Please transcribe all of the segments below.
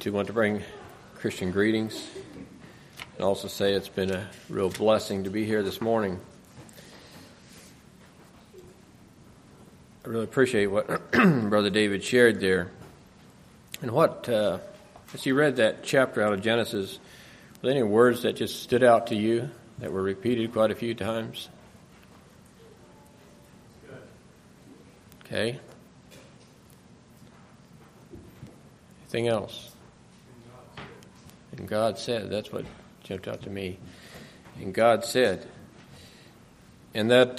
to want to bring Christian greetings and also say it's been a real blessing to be here this morning. I really appreciate what Brother David shared there. And as you read that chapter out of Genesis, were there any words that just stood out to you that were repeated quite a few times? Okay. Anything else? And God said. That's what jumped out to me. And God said. And that,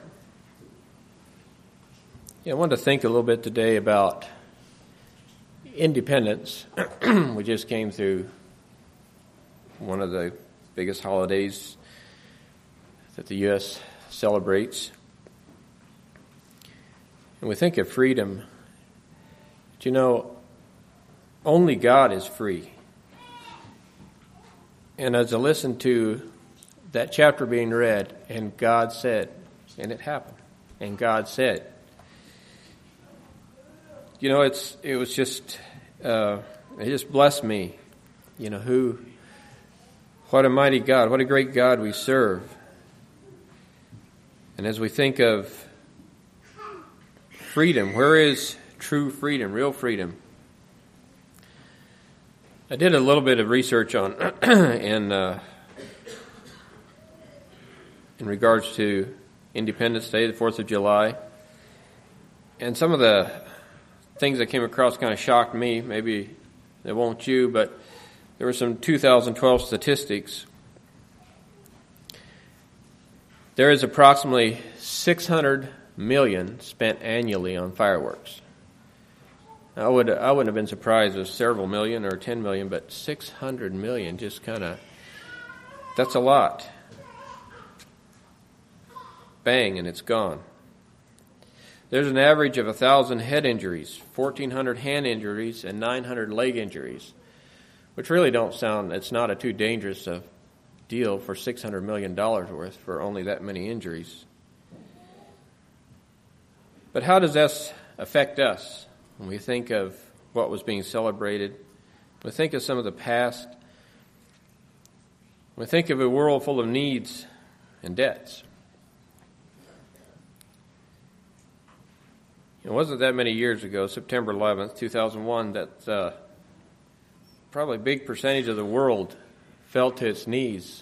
I wanted to think a little bit today about independence. We just came through one of the biggest holidays that the U.S. celebrates. And we think of freedom. But you know, only God is free. And as I listened to that chapter being read, and God said, and it happened, and God said, you know, it just blessed me. You know, what a mighty God, what a great God we serve. And as we think of freedom, where is true freedom, real freedom? I did a little bit of research on in regards to Independence Day, the 4th of July. And some of the things that came across kind of shocked me. Maybe they won't you, but there were some 2012 statistics. There is approximately $600 million spent annually on fireworks. I wouldn't have been surprised if several million or 10 million, but 600 million just that's a lot. Bang, and it's gone. There's an average of 1,000 head injuries, 1,400 hand injuries, and 900 leg injuries, which really it's not a too dangerous deal for $600 million worth for only that many injuries. But how does this affect us? When we think of what was being celebrated, we think of some of the past, we think of a world full of needs and debts. It wasn't that many years ago, September 11th, 2001, that probably a big percentage of the world fell to its knees.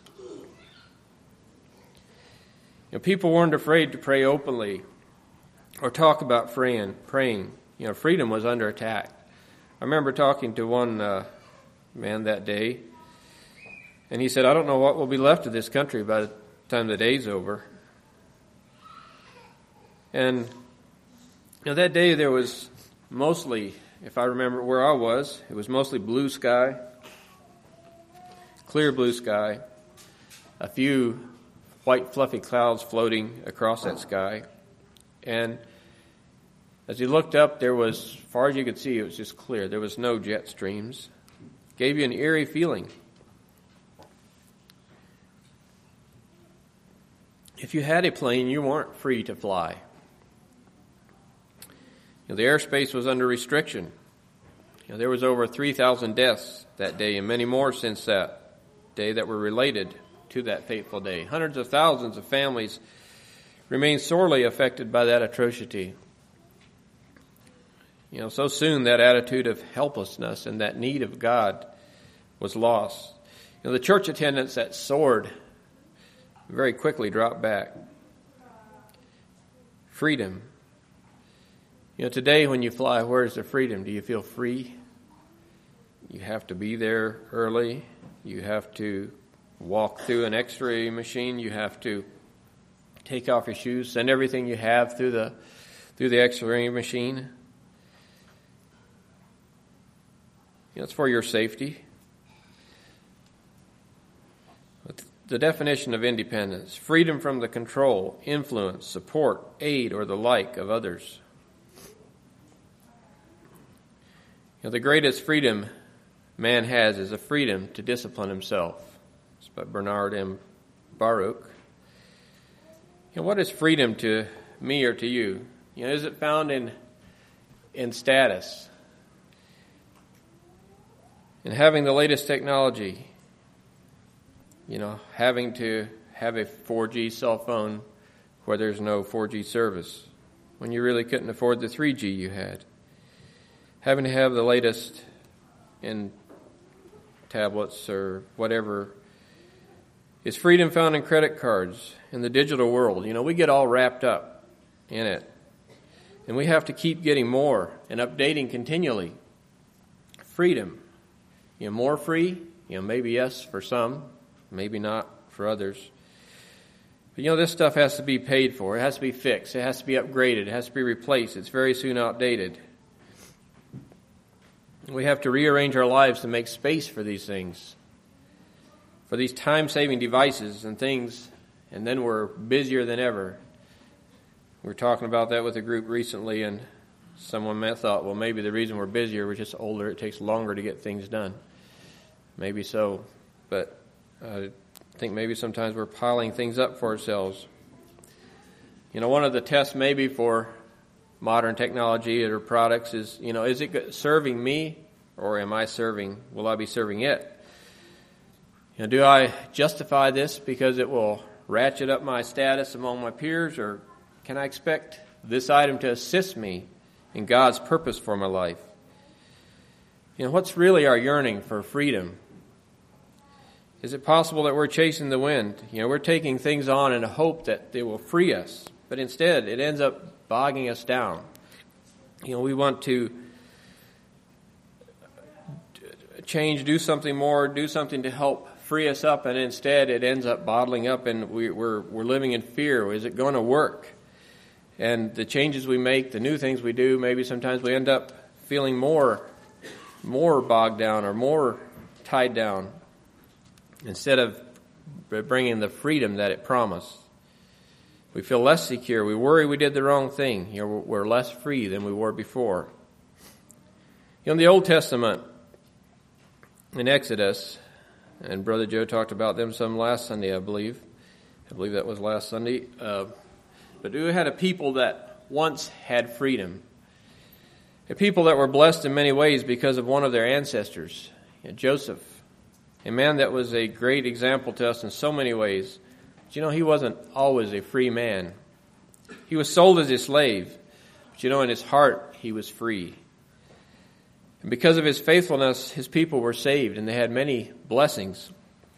You know, people weren't afraid to pray openly or talk about praying. You know, freedom was under attack. I remember talking to one man that day, and he said, I don't know what will be left of this country by the time the day's over. And you know, that day there was mostly, if I remember where I was, it was mostly blue sky, clear blue sky, a few white fluffy clouds floating across that sky. And as you looked up, there was, as far as you could see, it was just clear. There was no jet streams. It gave you an eerie feeling. If you had a plane, you weren't free to fly. You know, the airspace was under restriction. You know, there was over 3,000 deaths that day and many more since that day that were related to that fateful day. Hundreds of thousands of families remain sorely affected by that atrocity. You know, so soon that attitude of helplessness and that need of God was lost. You know, the church attendance that soared very quickly dropped back. Freedom. You know, today when you fly, where's the freedom? Do you feel free? You have to be there early. You have to walk through an x-ray machine. You have to take off your shoes, send everything you have through the x-ray machine. You know, it's for your safety. The definition of independence: freedom from the control, influence, support, aid, or the like of others. You know, the greatest freedom man has is a freedom to discipline himself. It's by Bernard M. Baruch. You know, what is freedom to me or to you? You know, is it found in status? And having the latest technology, having to have a 4G cell phone where there's no 4G service, when you really couldn't afford the 3G you had. Having to have the latest in tablets or whatever. Is freedom found in credit cards, in the digital world? We get all wrapped up in it. And we have to keep getting more and updating continually. Freedom. More free? Maybe yes for some, maybe not for others. But this stuff has to be paid for. It has to be fixed. It has to be upgraded. It has to be replaced. It's very soon outdated. We have to rearrange our lives to make space for these things, for these time-saving devices and things, and then we're busier than ever. We were talking about that with a group recently, and someone thought, well, maybe the reason we're busier, we're just older, it takes longer to get things done. Maybe so, but I think maybe sometimes we're piling things up for ourselves. One of the tests maybe for modern technology or products is, is it serving me or will I be serving it? Do I justify this because it will ratchet up my status among my peers, or can I expect this item to assist me in God's purpose for my life? What's really our yearning for freedom? Is it possible that we're chasing the wind? We're taking things on in a hope that they will free us, but instead it ends up bogging us down. We want to change, do something more, do something to help free us up, and instead it ends up bottling up, and we're living in fear. Is it going to work? And the changes we make, the new things we do, maybe sometimes we end up feeling more bogged down or more tied down instead of bringing the freedom that it promised. We feel less secure. We worry we did the wrong thing. We're less free than we were before. In the Old Testament, in Exodus, and Brother Joe talked about them some last Sunday, I believe. I believe that was last Sunday. But we had a people that once had freedom. A people that were blessed in many ways because of one of their ancestors, Joseph. A man that was a great example to us in so many ways. But he wasn't always a free man. He was sold as a slave. But in his heart, he was free. And because of his faithfulness, his people were saved, and they had many blessings.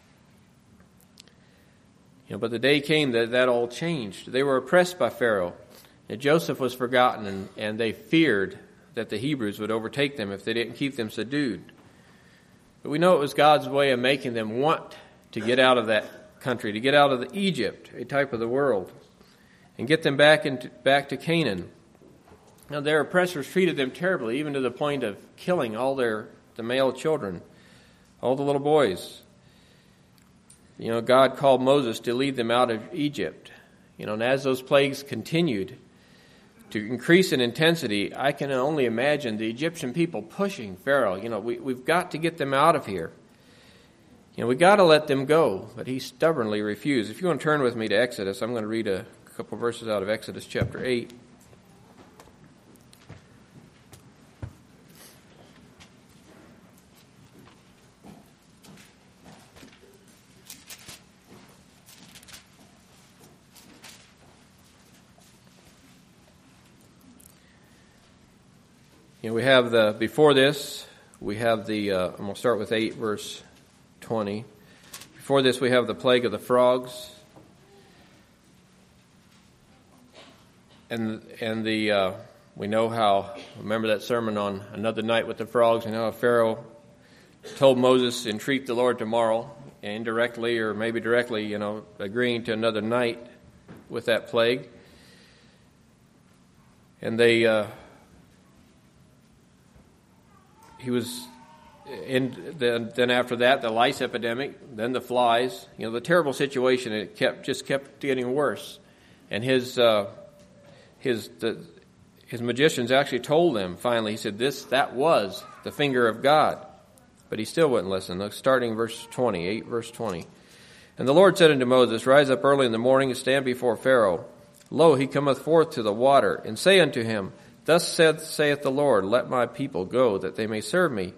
But the day came that all changed. They were oppressed by Pharaoh. And Joseph was forgotten, and they feared that the Hebrews would overtake them if they didn't keep them subdued. But we know it was God's way of making them want to get out of that country, to get out of Egypt, a type of the world, and get them back to Canaan. Now, their oppressors treated them terribly, even to the point of killing all the male children, all the little boys. God called Moses to lead them out of Egypt. And as those plagues continued to increase in intensity, I can only imagine the Egyptian people pushing Pharaoh. We've got to get them out of here. We've got to let them go. But he stubbornly refused. If you want to turn with me to Exodus, I'm going to read a couple verses out of Exodus chapter 8. We have I'm going to start with 8 verse 20. Before this we have the plague of the frogs. And we know how, remember that sermon on Another Night with the Frogs, and how Pharaoh told Moses, entreat the Lord tomorrow, indirectly or maybe directly, agreeing to another night with that plague. And then after that, the lice epidemic, then the flies, the terrible situation, it kept getting worse. And his magicians actually told them, finally, he said, that was the finger of God. But he still wouldn't listen. Starting verse 20, 8 verse 20. And the Lord said unto Moses, rise up early in the morning and stand before Pharaoh. Lo, he cometh forth to the water, and say unto him, thus saith the Lord, let my people go, that they may serve me.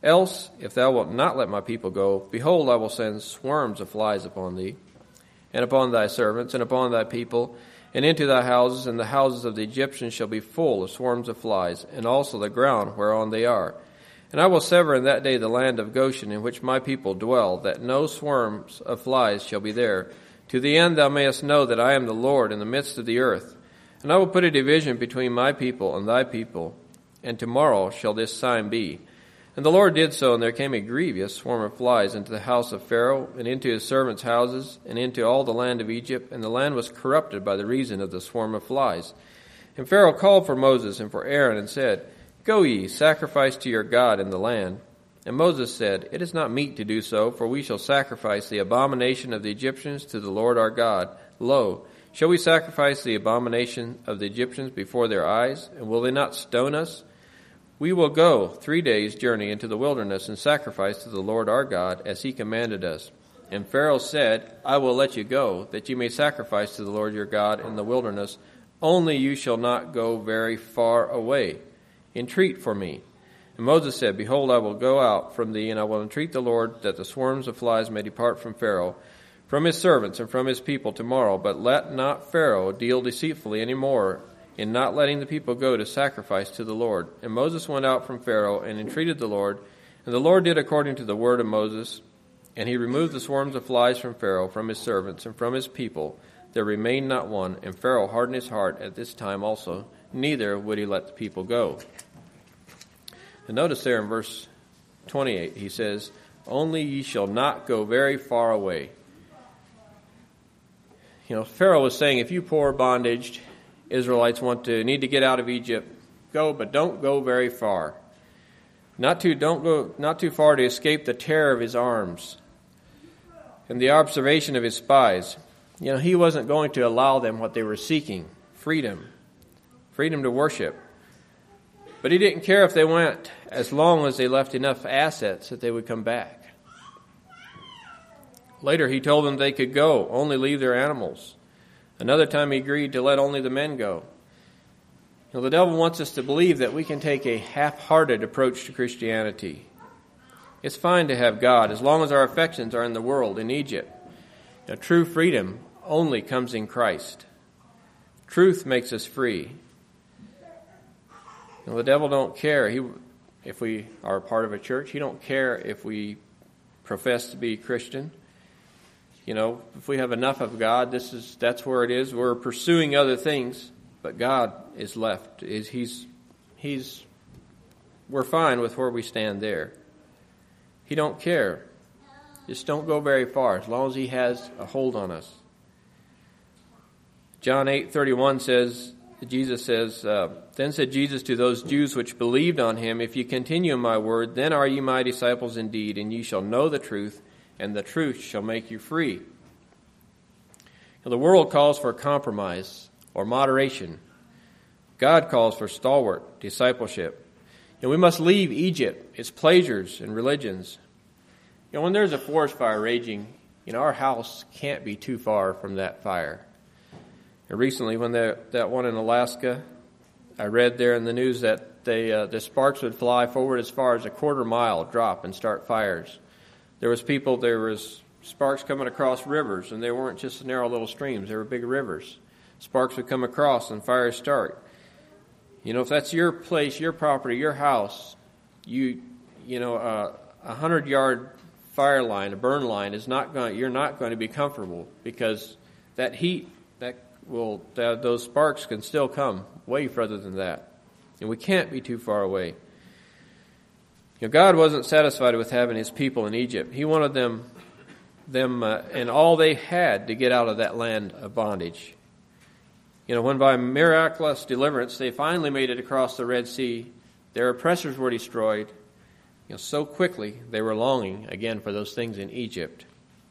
Else, if thou wilt not let my people go, behold, I will send swarms of flies upon thee, and upon thy servants, and upon thy people, and into thy houses, and the houses of the Egyptians shall be full of swarms of flies, and also the ground whereon they are. And I will sever in that day the land of Goshen, in which my people dwell, that no swarms of flies shall be there, to the end thou mayest know that I am the Lord in the midst of the earth. And I will put a division between my people and thy people, and tomorrow shall this sign be. And the Lord did so, and there came a grievous swarm of flies into the house of Pharaoh, and into his servants' houses, and into all the land of Egypt, and the land was corrupted by the reason of the swarm of flies. And Pharaoh called for Moses and for Aaron, and said, Go ye, sacrifice to your God in the land. And Moses said, It is not meet to do so, for we shall sacrifice the abomination of the Egyptians to the Lord our God. Lo, shall we sacrifice the abomination of the Egyptians before their eyes? And will they not stone us? We will go 3 days' journey into the wilderness and sacrifice to the Lord our God, as he commanded us. And Pharaoh said, I will let you go, that you may sacrifice to the Lord your God in the wilderness. Only you shall not go very far away. Entreat for me. And Moses said, Behold, I will go out from thee, and I will entreat the Lord that the swarms of flies may depart from Pharaoh, from his servants, and from his people tomorrow. But let not Pharaoh deal deceitfully any more in not letting the people go to sacrifice to the Lord. And Moses went out from Pharaoh and entreated the Lord. And the Lord did according to the word of Moses. And he removed the swarms of flies from Pharaoh, from his servants, and from his people. There remained not one. And Pharaoh hardened his heart at this time also. Neither would he let the people go. And notice there in verse 28, he says, Only ye shall not go very far away. You know, Pharaoh was saying, if you poor bondaged Israelites need to get out of Egypt, go, but don't go very far. Not too far to escape the terror of his arms and the observation of his spies. You know, he wasn't going to allow them what they were seeking, freedom to worship. But he didn't care if they went, as long as they left enough assets that they would come back. Later he told them they could go, only leave their animals. Another time he agreed to let only the men go. You know, the devil wants us to believe that we can take a half-hearted approach to Christianity. It's fine to have God as long as our affections are in the world, in Egypt. Now, true freedom only comes in Christ. Truth makes us free. You know, the devil don't care if we are a part of a church. He don't care if we profess to be Christian. You know, if we have enough of God, that's where it is. We're pursuing other things, but God is left. We're fine with where we stand there. He don't care. Just don't go very far, as long as he has a hold on us. John 8:31 says, Jesus says, Then said Jesus to those Jews which believed on him, If ye continue in my word, then are ye my disciples indeed, and ye shall know the truth, and the truth shall make you free. Now, the world calls for compromise or moderation. God calls for stalwart discipleship. You know, we must leave Egypt, its pleasures and religions. You know, when there's a forest fire raging, you know, our house can't be too far from that fire. And recently, when that one in Alaska, I read there in the news that the sparks would fly forward as far as a quarter-mile drop and start fires. There was sparks coming across rivers, and they weren't just narrow little streams. They were big rivers. Sparks would come across and fires start. You know, if that's your place, your property, your house, a 100-yard fire line, a burn line, you're not going to be comfortable, because that heat, those sparks can still come way further than that. And we can't be too far away. You know, God wasn't satisfied with having his people in Egypt. He wanted them and all they had to get out of that land of bondage. You know, when by miraculous deliverance they finally made it across the Red Sea, their oppressors were destroyed. You know, so quickly they were longing again for those things in Egypt.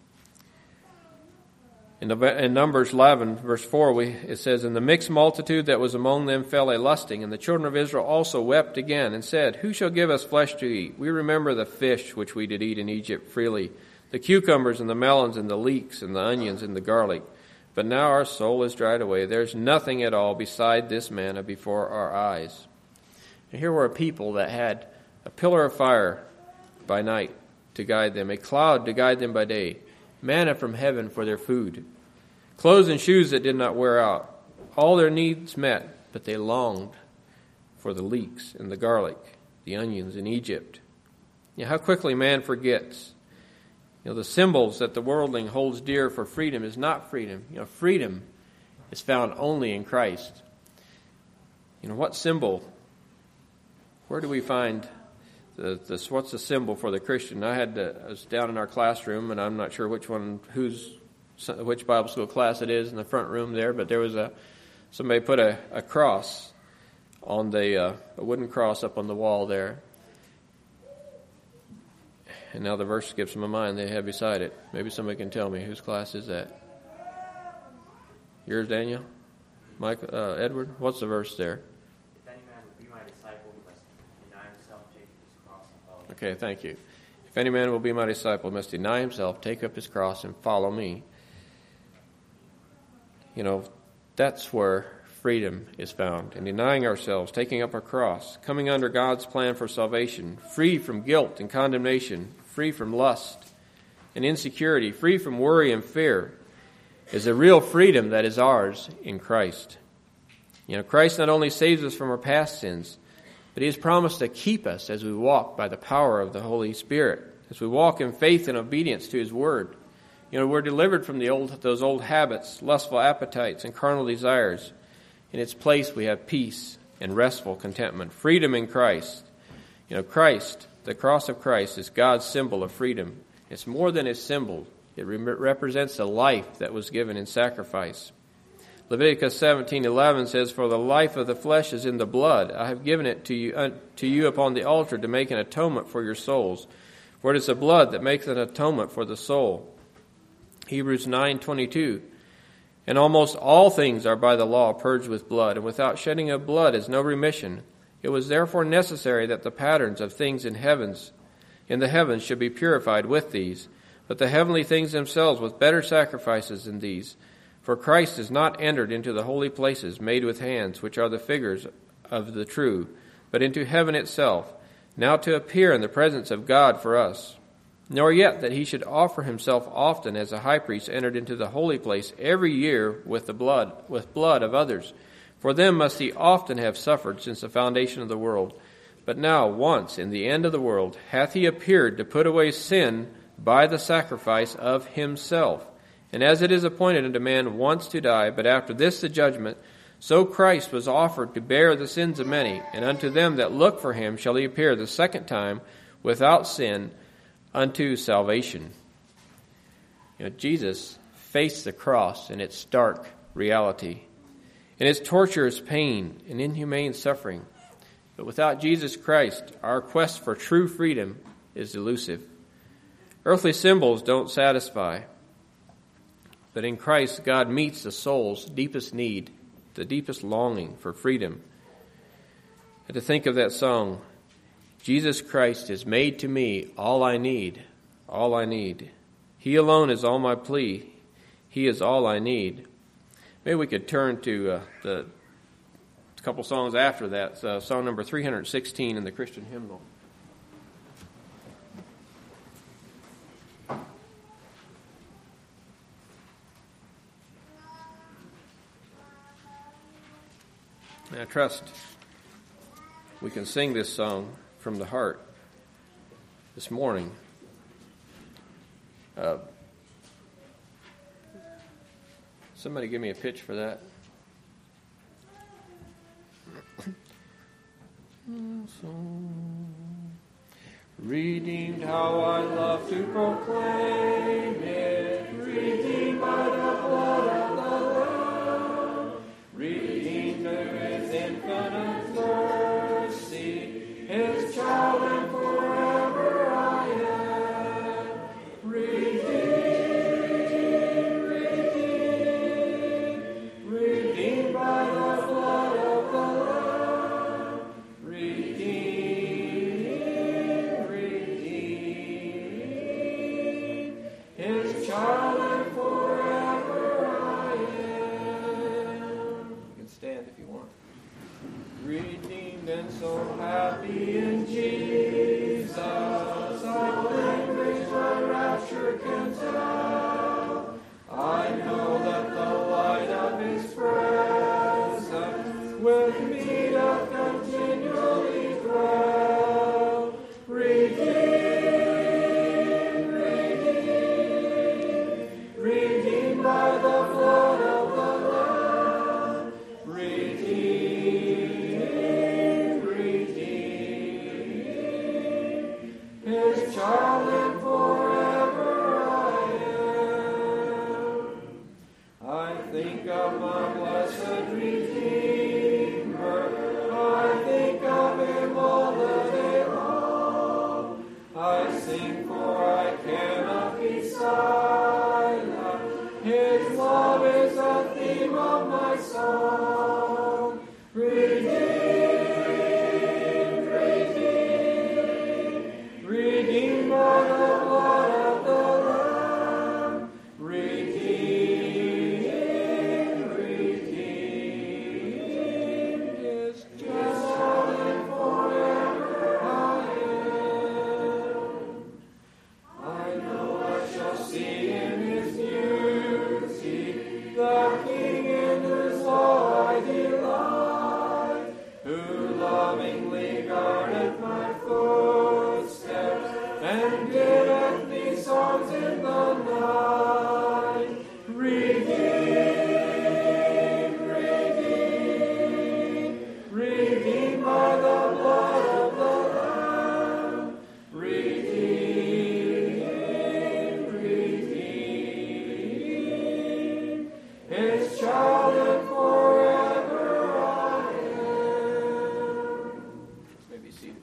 In Numbers 11, verse 4, it says, And the mixed multitude that was among them fell a lusting, and the children of Israel also wept again, and said, Who shall give us flesh to eat? We remember the fish which we did eat in Egypt freely, the cucumbers and the melons and the leeks and the onions and the garlic. But now our soul is dried away. There's nothing at all beside this manna before our eyes. And here were a people that had a pillar of fire by night to guide them, a cloud to guide them by day, manna from heaven for their food, clothes and shoes that did not wear out, all their needs met, but they longed for the leeks and the garlic, the onions in Egypt. How quickly man forgets. The symbols that the worldling holds dear for freedom is not freedom. Freedom is found only in Christ. What symbol? Where do we find this? What's the symbol for the Christian? I was down in our classroom, and I'm not sure which Bible school class it is in the front room there, but there was somebody put a cross on a wooden cross up on the wall there. And now the verse skips my mind they have beside it. Maybe somebody can tell me whose class is that? Yours, Daniel? Mike, Edward? What's the verse there? If any man will be my disciple, he must deny himself, take up his cross, and follow me. Okay, thank you. If any man will be my disciple, he must deny himself, take up his cross, and follow me. That's where freedom is found. In denying ourselves, taking up our cross, coming under God's plan for salvation, free from guilt and condemnation, free from lust and insecurity, free from worry and fear, is the real freedom that is ours in Christ. Christ not only saves us from our past sins, but He has promised to keep us as we walk by the power of the Holy Spirit, as we walk in faith and obedience to His Word. We're delivered from those old habits, lustful appetites, and carnal desires. In its place, we have peace and restful contentment, freedom in Christ. Christ, the cross of Christ, is God's symbol of freedom. It's more than a symbol. It represents the life that was given in sacrifice. Leviticus 17:11 says, "For the life of the flesh is in the blood. I have given it to you upon the altar to make an atonement for your souls. For it is the blood that makes an atonement for the soul." Hebrews 9:22, "And almost all things are by the law purged with blood, and without shedding of blood is no remission. It was therefore necessary that the patterns of things in the heavens should be purified with these, but the heavenly things themselves with better sacrifices than these. For Christ is not entered into the holy places made with hands, which are the figures of the true, but into heaven itself, now to appear in the presence of God for us. Nor yet that he should offer himself often, as a high priest entered into the holy place every year with blood of others. For them must he often have suffered since the foundation of the world. But now, once, in the end of the world, hath he appeared to put away sin by the sacrifice of himself. And as it is appointed unto man once to die, but after this the judgment, so Christ was offered to bear the sins of many, and unto them that look for him shall he appear the second time without sin unto salvation." Jesus faced the cross in its stark reality, in its torturous pain and inhumane suffering. But without Jesus Christ, our quest for true freedom is elusive. Earthly symbols don't satisfy. But in Christ, God meets the soul's deepest need, the deepest longing for freedom. And to think of that song, "Jesus Christ is made to me all I need, all I need. He alone is all my plea. He is all I need." Maybe we could turn to the couple songs after that. Song number 316 in the Christian hymnal. And I trust we can sing this song from the heart this morning. Somebody give me a pitch for that. Redeemed, how I love to proclaim it. Redeemed by the blood of the Lamb. Redeemed with infinite mercy. His child and forever I am. Redeemed by the blood of the Lamb. Redeemed. His child and forever I am. His child and forever I am. I think of my blessed Redeemer. I think of him all the day long. I sing, for I cannot be silent. His love is the theme of my song. Redeemed by the blood of the Lamb. Redeemed. His child and forever I am. I know I shall see in his beauty the King in whose law I delight, who lovingly guardeth my footsteps and giveth me songs in the night. Redeemed by the blood of the Lamb. Redeemed. His child and forever I am. Maybe seated.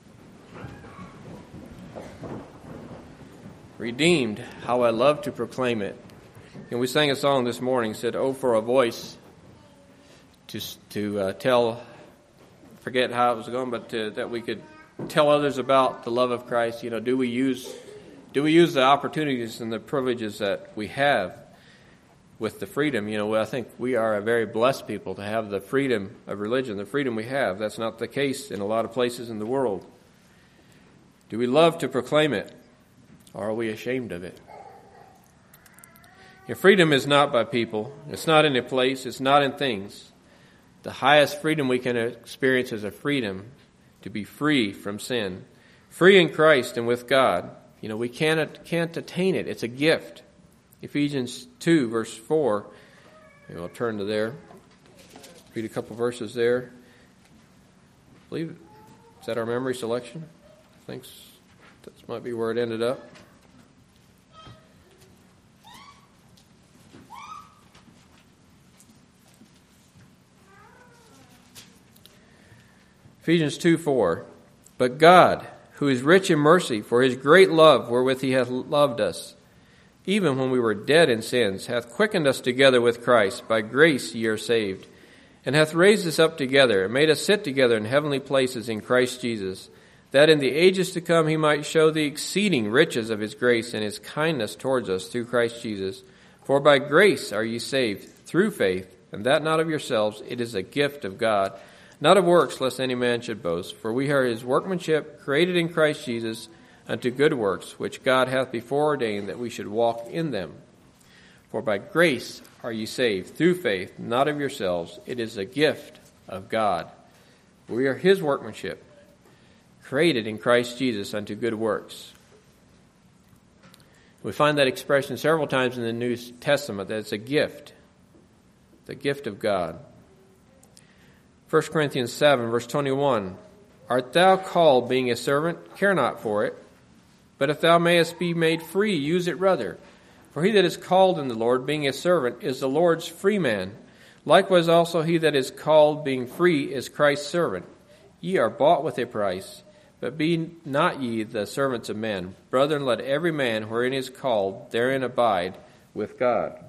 Redeemed, how I love to proclaim it. And we sang a song this morning, said, "Oh, for a voice to tell," forget how it was going, but that we could tell others about the love of Christ. You know, do we use the opportunities and the privileges that we have with the freedom? You know, I think we are a very blessed people to have the freedom of religion, the freedom we have. That's not the case in a lot of places in the world. Do we love to proclaim it, or are we ashamed of it? Your freedom is not by people. It's not in a place. It's not in things. The highest freedom we can experience is a freedom to be free from sin, free in Christ and with God. You know, we can't attain it. It's a gift. Ephesians 2, verse 4. Maybe I'll turn to there. Read a couple verses there. I believe, is that our memory selection? I think that might be where it ended up. Ephesians 2:4. But God, who is rich in mercy, for his great love wherewith he hath loved us, even when we were dead in sins, hath quickened us together with Christ. By grace ye are saved, and hath raised us up together, and made us sit together in heavenly places in Christ Jesus, that in the ages to come he might show the exceeding riches of his grace and his kindness towards us through Christ Jesus. For by grace are ye saved, through faith, and that not of yourselves, it is a gift of God, not of works, lest any man should boast. For we are his workmanship, created in Christ Jesus, unto good works, which God hath before ordained that we should walk in them. For by grace are ye saved, through faith, not of yourselves. It is a gift of God. We are his workmanship, created in Christ Jesus unto good works. We find that expression several times in the New Testament, that it's a gift, the gift of God. 1 Corinthians 7, verse 21, Art thou called, being a servant? Care not for it. But if thou mayest be made free, use it rather. For he that is called in the Lord, being a servant, is the Lord's free man. Likewise also he that is called, being free, is Christ's servant. Ye are bought with a price, but be not ye the servants of men. Brethren, let every man wherein he is called, therein abide with God.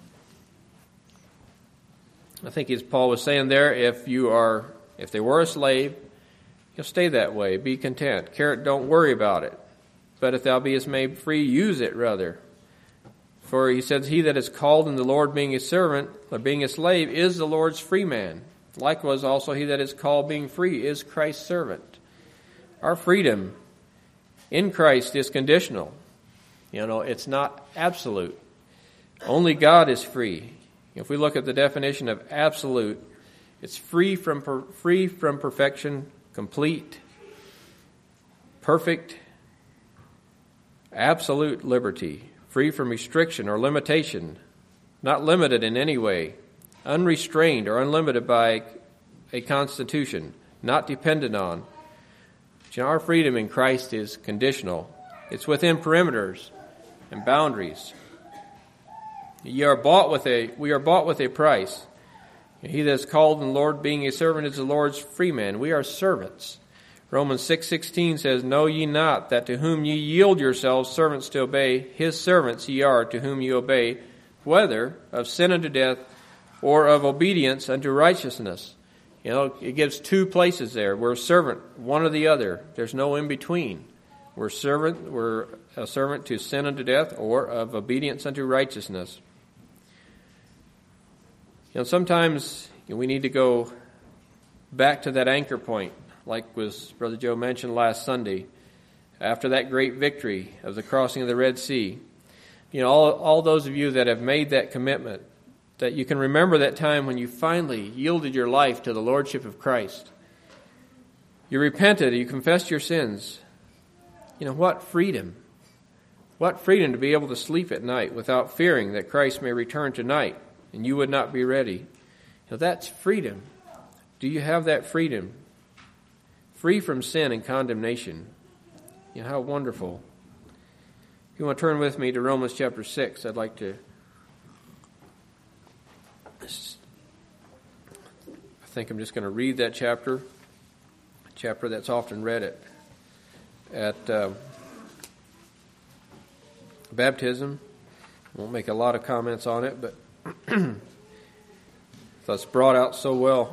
I think as Paul was saying there, if they were a slave, you'll stay that way. Be content. Don't worry about it. But if thou beest made free, use it rather. For he says, he that is called in the Lord, being a servant, or being a slave, is the Lord's free man. Likewise also he that is called, being free, is Christ's servant. Our freedom in Christ is conditional. You know, it's not absolute. Only God is free. If we look at the definition of absolute, it's free from perfection, complete, perfect, absolute liberty, free from restriction or limitation, not limited in any way, unrestrained or unlimited by a constitution, not dependent on, You know, our freedom in Christ is conditional. It's within perimeters and boundaries. We are bought with a price. He that is called in the Lord, being a servant, is the Lord's free man. We are servants. Romans 6:16 says, Know ye not that to whom ye yield yourselves servants to obey, his servants ye are to whom ye obey, whether of sin unto death or of obedience unto righteousness. You know, it gives two places there. We're a servant, one or the other. There's no in between. We're a servant to sin unto death or of obedience unto righteousness. You know, sometimes we need to go back to that anchor point, like was Brother Joe mentioned last Sunday, after that great victory of the crossing of the Red Sea. You know, all those of you that have made that commitment, that you can remember that time when you finally yielded your life to the Lordship of Christ. You repented, you confessed your sins. You know, what freedom. What freedom to be able to sleep at night without fearing that Christ may return tonight and you would not be ready. You know, that's freedom. Do you have that freedom? Free from sin and condemnation. You know, how wonderful. If you want to turn with me to Romans chapter 6, I'd like to... I think I'm just going to read that chapter. A chapter that's often read at baptism. I won't make a lot of comments on it, but that's brought out so well.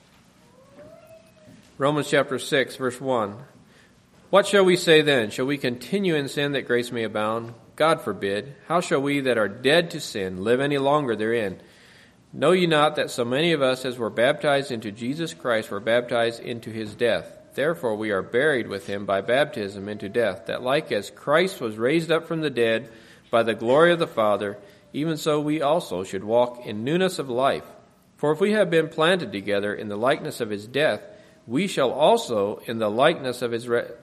Romans chapter 6, verse 1. What shall we say then? Shall we continue in sin that grace may abound? God forbid. How shall we that are dead to sin live any longer therein? Know ye not that so many of us as were baptized into Jesus Christ were baptized into his death? Therefore we are buried with him by baptism into death, that like as Christ was raised up from the dead by the glory of the Father, even so we also should walk in newness of life. For if we have been planted together in the likeness of his death, we shall be also in the likeness of his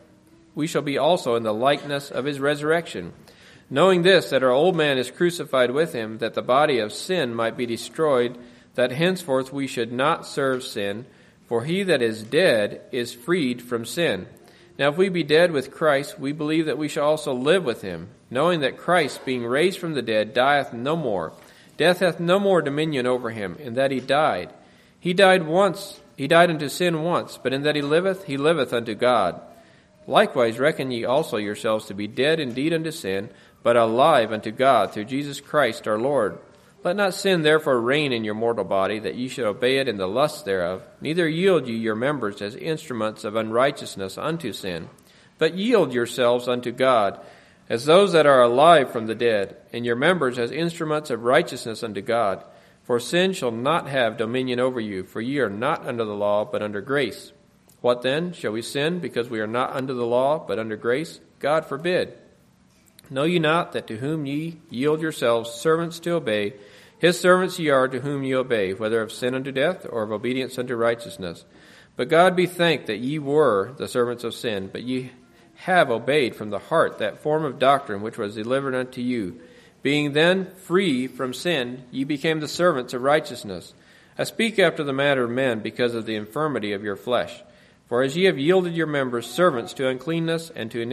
resurrection. Knowing this, that our old man is crucified with him, that the body of sin might be destroyed, that henceforth we should not serve sin, for he that is dead is freed from sin. Now if we be dead with Christ, we believe that we shall also live with him, knowing that Christ, being raised from the dead, dieth no more. Death hath no more dominion over him, in that he died. He died unto sin once, but in that he liveth unto God. Likewise reckon ye also yourselves to be dead indeed unto sin, but alive unto God through Jesus Christ our Lord. Let not sin therefore reign in your mortal body, that ye should obey it in the lusts thereof. Neither yield ye your members as instruments of unrighteousness unto sin, but yield yourselves unto God, as those that are alive from the dead, and your members as instruments of righteousness unto God. For sin shall not have dominion over you, for ye are not under the law, but under grace. What then? Shall we sin because we are not under the law, but under grace? God forbid. Know ye not that to whom ye yield yourselves servants to obey, his servants ye are to whom ye obey, whether of sin unto death or of obedience unto righteousness? But God be thanked that ye were the servants of sin, but ye have obeyed from the heart that form of doctrine which was delivered unto you. Being then free from sin, ye became the servants of righteousness. I speak after the manner of men because of the infirmity of your flesh. For as ye have yielded your members servants to uncleanness and to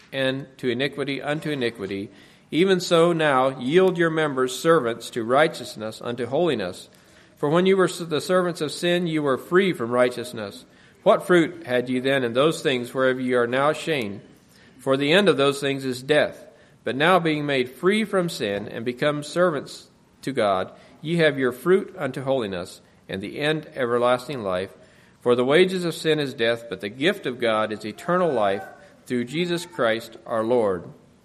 iniquity unto iniquity, even so now yield your members servants to righteousness unto holiness. For when you were the servants of sin, you were free from righteousness. What fruit had ye then in those things whereof ye are now ashamed? For the end of those things is death. But now being made free from sin and become servants to God, ye have your fruit unto holiness, and the end everlasting life. For the wages of sin is death, but the gift of God is eternal life through Jesus Christ our Lord.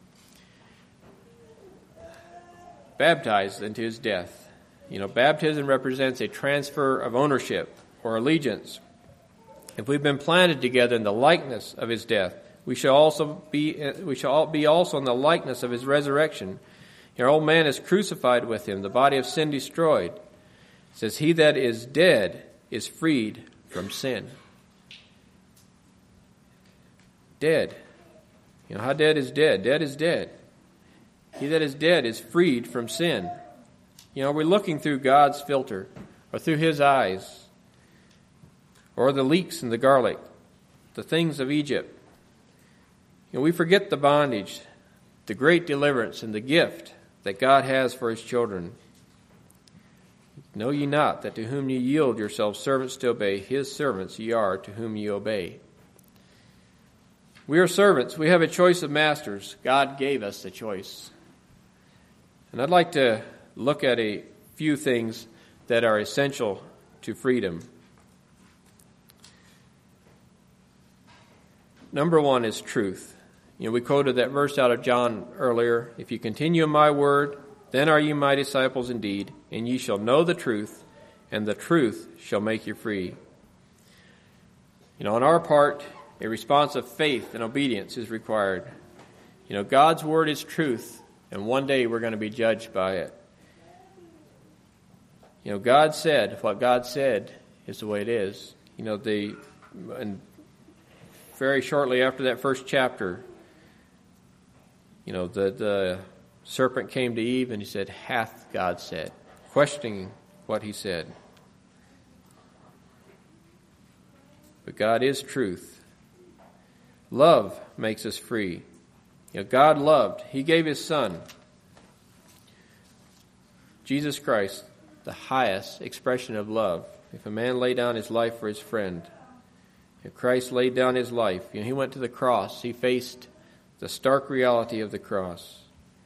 Baptized into his death. You know, baptism represents a transfer of ownership or allegiance. If we've been planted together in the likeness of his death, we shall be also in the likeness of his resurrection. Your old man is crucified with him, the body of sin destroyed. It says, he that is dead is freed from sin. Dead. You know how dead is dead? Dead is dead. He that is dead is freed from sin. You know, we're looking through God's filter, or through his eyes, or the leeks in the garlic, the things of Egypt. We forget the bondage, the great deliverance, and the gift that God has for his children. Know ye not that to whom ye yield yourselves servants to obey, his servants ye are to whom ye obey. We are servants. We have a choice of masters. God gave us the choice. And I'd like to look at a few things that are essential to freedom. Number one is truth. We quoted that verse out of John earlier. If you continue in my word, then are you my disciples indeed, and ye shall know the truth, and the truth shall make you free. On our part, a response of faith and obedience is required. God's word is truth, and one day we're going to be judged by it. God said, what God said is the way it is. And very shortly after that first chapter, the serpent came to Eve and he said, hath God said, questioning what he said. But God is truth. Love makes us free. God loved. He gave his Son, Jesus Christ, the highest expression of love. If a man lay down his life for his friend, if Christ laid down his life, he went to the cross. He faced the stark reality of the cross.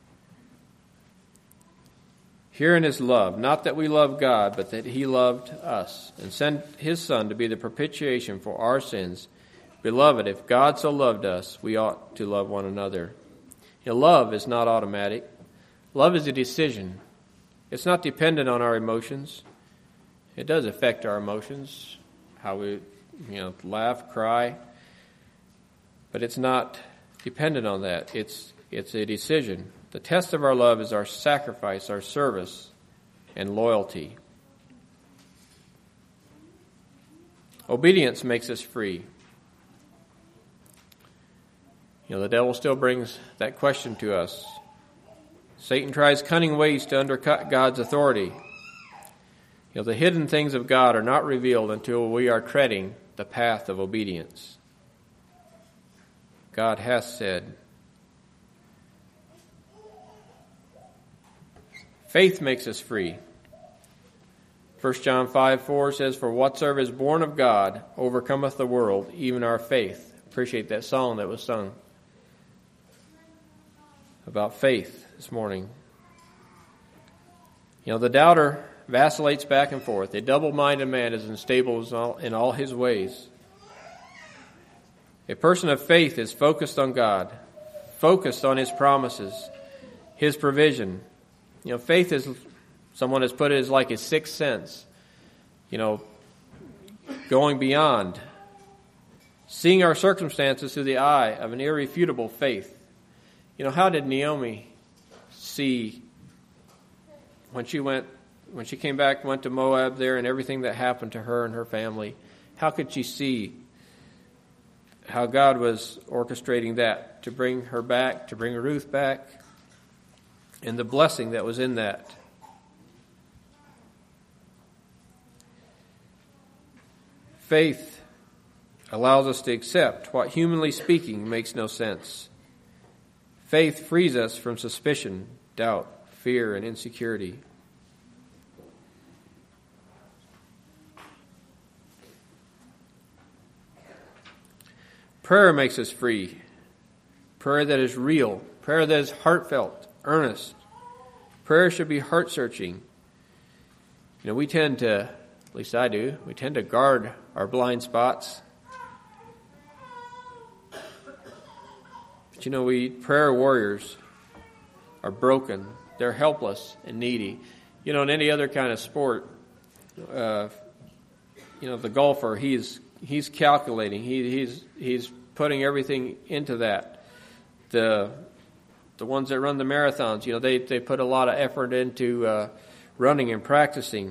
Herein is love, not that we love God, but that he loved us and sent his Son to be the propitiation for our sins. Beloved, if God so loved us, we ought to love one another. Love is not automatic. Love is a decision. It's not dependent on our emotions. It does affect our emotions, how we, laugh, cry, but it's not dependent on that. It's a decision. The test of our love is our sacrifice, our service, and loyalty. Obedience makes us free. The devil still brings that question to us. Satan tries cunning ways to undercut God's authority. The hidden things of God are not revealed until we are treading the path of obedience. God hath said. Faith makes us free. 1 John 5:4 says, for whatsoever is born of God overcometh the world, even our faith. Appreciate that song that was sung about faith this morning. The doubter vacillates back and forth. A double-minded man is unstable in all his ways. A person of faith is focused on God, focused on his promises, his provision. Faith is, someone has put it, is like a sixth sense. Going beyond, seeing our circumstances through the eye of an irrefutable faith. How did Naomi see when she came back, went to Moab there, and everything that happened to her and her family? How could she see how God was orchestrating that to bring her back, to bring Ruth back, and the blessing that was in that? Faith allows us to accept what, humanly speaking, makes no sense. Faith frees us from suspicion, doubt, fear, and insecurity. Prayer makes us free. Prayer that is real. Prayer that is heartfelt, earnest. Prayer should be heart-searching. We tend to, at least I do, we tend to guard our blind spots. But we prayer warriors are broken. They're helpless and needy. In any other kind of sport, the golfer, he's calculating. He's putting everything into that. The ones that run the marathons, they put a lot of effort into running and practicing.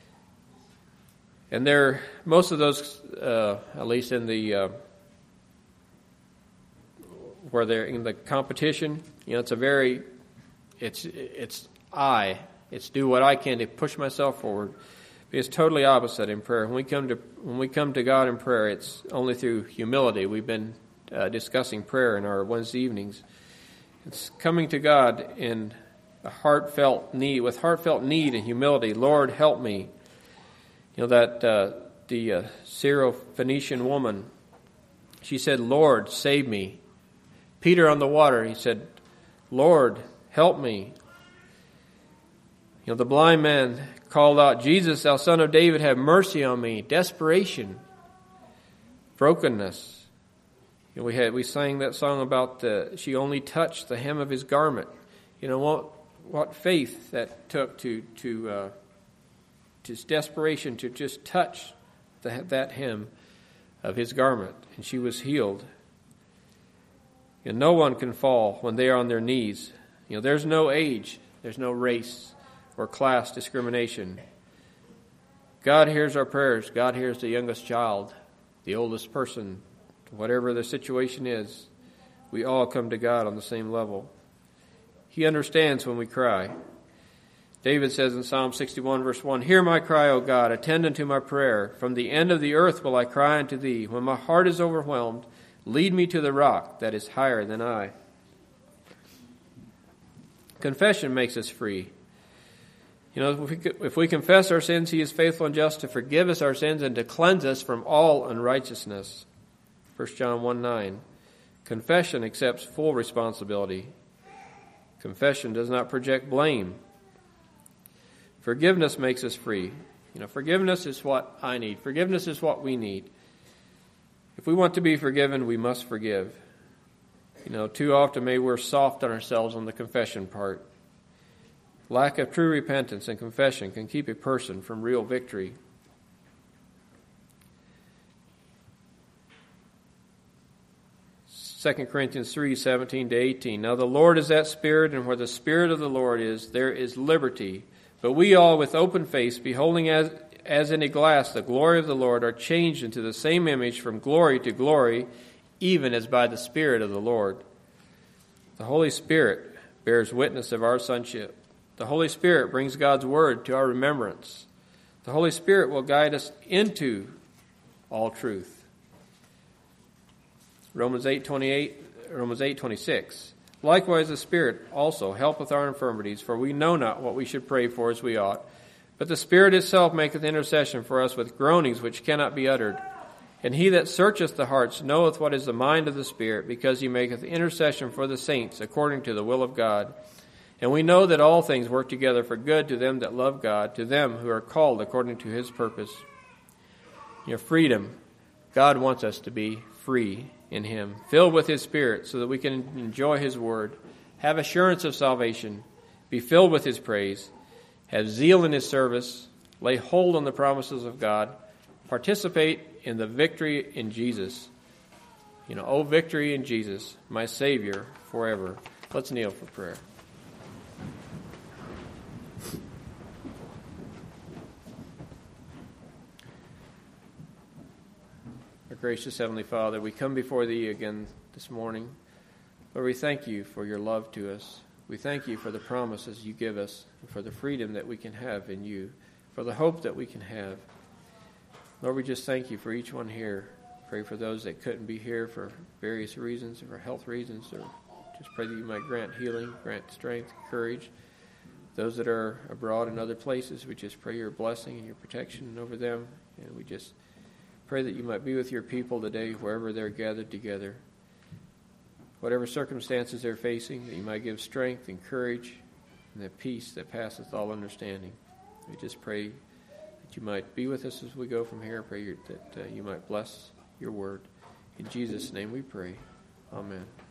And most of those, at least in the where they're in the competition, it's do what I can to push myself forward. It's totally opposite in prayer. When we come to God in prayer, it's only through humility. We've been discussing prayer in our Wednesday evenings. It's coming to God in a heartfelt need, with heartfelt need and humility. Lord, help me. You know that the Syrophoenician woman, she said, Lord, save me. Peter on the water, he said, Lord, help me. You know, the blind man called out, Jesus, thou son of David, have mercy on me. Desperation, brokenness. You know, we sang that song about she only touched the hem of his garment. You know what faith that took to just desperation to just touch that hem of his garment, and she was healed. And no one can fall when they are on their knees. You know, there's no age, there's no race or class discrimination. God hears our prayers. God hears the youngest child, the oldest person, whatever the situation is. We all come to God on the same level. He understands when we cry. David says in Psalm 61, verse 1, Hear my cry, O God, attend unto my prayer. From the end of the earth will I cry unto thee. When my heart is overwhelmed, lead me to the rock that is higher than I. Confession makes us free. You know, if we confess our sins, He is faithful and just to forgive us our sins and to cleanse us from all unrighteousness. 1 John 1:9. Confession accepts full responsibility. Confession does not project blame. Forgiveness makes us free. You know, forgiveness is what I need. Forgiveness is what we need. If we want to be forgiven, we must forgive. You know, too often maybe we're soft on ourselves on the confession part. Lack of true repentance and confession can keep a person from real victory. Second Corinthians 3:17-18. Now the Lord is that Spirit, and where the Spirit of the Lord is, there is liberty. But we all, with open face, beholding as in a glass the glory of the Lord, are changed into the same image from glory to glory, even as by the Spirit of the Lord. The Holy Spirit bears witness of our sonship. The Holy Spirit brings God's Word to our remembrance. The Holy Spirit will guide us into all truth. Romans 8:26. Likewise, the Spirit also helpeth our infirmities, for we know not what we should pray for as we ought. But the Spirit itself maketh intercession for us with groanings which cannot be uttered. And he that searcheth the hearts knoweth what is the mind of the Spirit, because he maketh intercession for the saints according to the will of God. And we know that all things work together for good to them that love God, to them who are called according to His purpose. Your freedom. God wants us to be free in Him, filled with His Spirit, so that we can enjoy His Word, have assurance of salvation, be filled with His praise, have zeal in His service, lay hold on the promises of God, participate in the victory in Jesus. You know, oh, victory in Jesus, my Savior forever. Let's kneel for prayer. Gracious Heavenly Father, we come before Thee again this morning. Lord, we thank You for Your love to us. We thank You for the promises You give us, and for the freedom that we can have in You, for the hope that we can have. Lord, we just thank You for each one here. Pray for those that couldn't be here for various reasons, or for health reasons, or just pray that You might grant healing, grant strength, courage. Those that are abroad in other places, we just pray Your blessing and Your protection over them, and we just pray that You might be with Your people today, wherever they're gathered together. Whatever circumstances they're facing, that You might give strength and courage and that peace that passeth all understanding. We just pray that You might be with us as we go from here. Pray that You might bless Your word. In Jesus' name we pray. Amen.